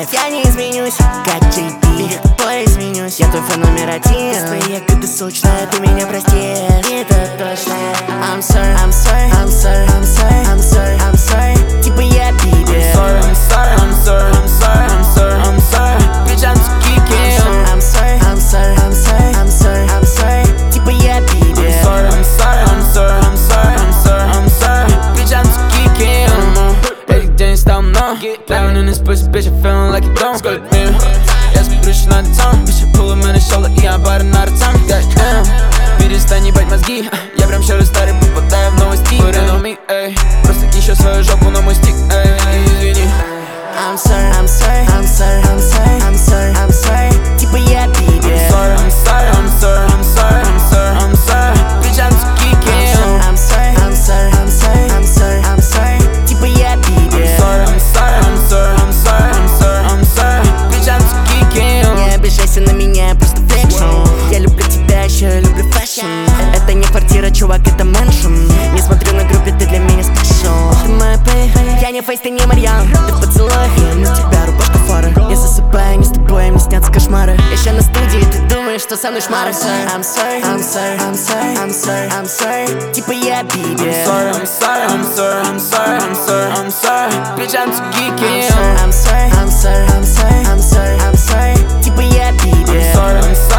life. Я не изменюсь, как JP, тобой изменюсь. Я твой фэн номер один. Свои ягоды сочная, ты меня простишь. Это точно. I'm sorry, I'm sorry, I'm sorry, I'm sorry, I'm sorry, I'm sorry. Типа я пидор. I'm sorry, I'm sorry, I'm sorry, I'm sorry, I'm sorry. Bitch, I'm too geeky. I'm sorry, I'm sorry, I'm sorry, I'm sorry, I'm sorry. Типа я пидор. I'm sorry, I'm sorry, I'm sorry, I'm sorry, I'm sorry. Bitch, I'm too geeky. Этих день стал много. Living in this pussy, bitch, I'm feeling like it don't. Сколько мир, я смотрю, что надо там. Bitch, я pull my shoulder, и я бары на ротами. Перестань ебать мозги. Я прям щерый старый, попадаю в новости. Put it on me, эй. Просто еще свою жопу на мой стик, эй. Извини. I'm sorry, I'm sorry, I'm sorry, I'm sorry, I'm sorry, I'm sorry. Типа я пидор. I'm sorry, I'm sorry, I'm sorry, I'm sorry, I'm sorry. Bitch, I'm too geeky. I'm sorry, I'm sorry, I'm sorry, I'm sorry, I'm sorry. Типа я пидор. I'm sorry, I'm sorry, I'm sorry, I'm sorry, I'm sorry. Bitch, I'm too geeky. Не обижайся на меня, просто фикшн. Я люблю тебя, еще я люблю фэшн. Это не квартира, чувак, это мэншн. Не смотрю на группе, ты для меня спешл. Ты моя пэй, я не фейс, ты не Марьян. Ты поцелуй, я на тебя рубашка фары. Я засыпаю, не с тобой, мне снятся кошмары. Еще на студии, ты думаешь, что со мной шмары. I'm sorry, I'm sorry, I'm sorry, I'm sorry, I'm sorry. Типа я пидор. I'm sorry, I'm sorry, I'm sorry, I'm sorry, I'm sorry. Bitch, I'm too geeky. I'm sorry, I'm sorry, I'm sorry, I'm sorry, I'm sorry. Типа я пидор. I'm sorry.